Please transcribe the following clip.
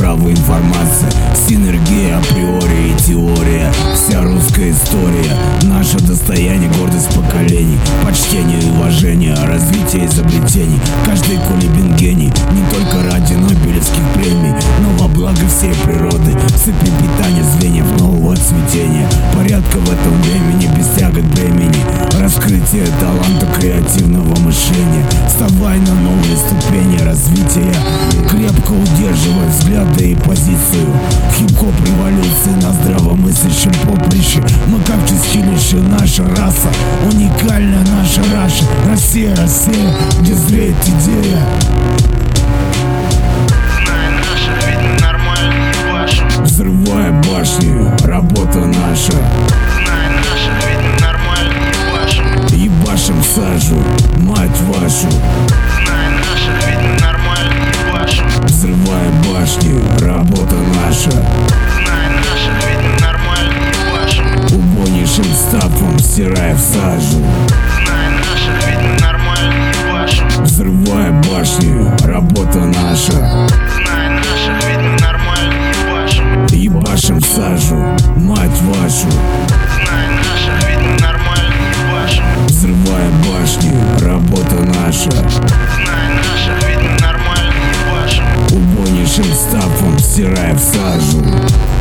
право информация, синергия априори и теория. Вся русская история, наше достояние, гордость поколений, почтение и уважение, развитие изобретений. Каждый кулибин гений, не только ради нобелевских премий, но во благо всей природы. Сыпь питания звеньев нового цветения, порядка в этом времени без тягот бремени, раскрытие таланта креативного мышления. Вставай на новые ступени развития, крепко удерживай взгляды и позицию. Хип-хоп революции на здравомыслящем поприще. Мы как чистилище, наша раса, уникальная наша Раша. Россия, Россия, где зреет идея. Знай наша, ведь мы нормально ебашим. Взрывая башни, работа наша. Знай наша, ведь мы нормально ебашим. Ебашим сажу, мать вашу. Знай наша, ведь мы нормально ебашим. Взрывая башни, работа наша. Знай наша, ведь мы нормально ебашим. Убойнейшим стапом стирая в сажу. Знай наша, ведь мы нормально ебашим. Взрывая башни, работа наша. Знай наша, ведь мы нормально ебашим. Ебашим сажу, мать вашу. Знай наша, ведь мы нормально ебашим. Взрывая башни, работа наша. Знай наша, ведь мы нормально ебашим. Убойнейшим стапом стирая в сажу.